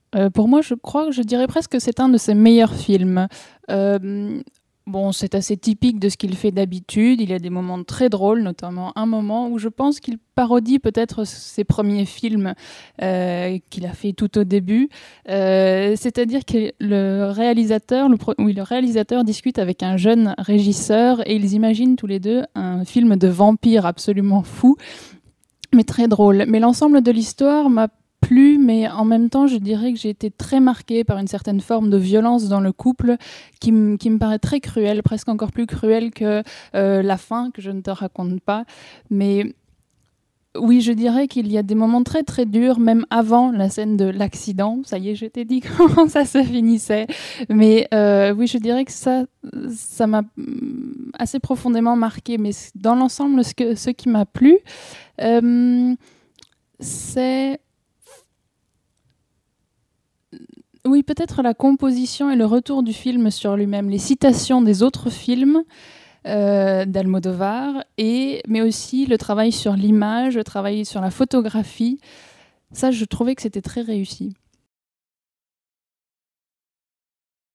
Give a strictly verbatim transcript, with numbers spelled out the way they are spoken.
Euh, pour moi, je crois que je dirais presque que c'est un de ses meilleurs films. Euh, bon, c'est assez typique de ce qu'il fait d'habitude. Il y a des moments très drôles, notamment un moment où je pense qu'il parodie peut-être ses premiers films euh, qu'il a fait tout au début. Euh, c'est-à-dire que le réalisateur, le pro- oui, le réalisateur discute avec un jeune régisseur et ils imaginent tous les deux un film de vampire absolument fou, mais très drôle. Mais l'ensemble de l'histoire m'a plu, mais en même temps, je dirais que j'ai été très marquée par une certaine forme de violence dans le couple qui, m- qui me paraît très cruelle, presque encore plus cruelle que euh, la fin, que je ne te raconte pas. Mais oui, je dirais qu'il y a des moments très très durs, même avant la scène de l'accident. Ça y est, je t'ai dit comment ça se finissait. Mais euh, oui, je dirais que ça, ça m'a mm, assez profondément marqué. Mais dans l'ensemble, ce, que, ce qui m'a plu, euh, c'est oui, peut-être la composition et le retour du film sur lui-même, les citations des autres films euh, d'Almodovar, et, mais aussi le travail sur l'image, le travail sur la photographie. Ça, je trouvais que c'était très réussi.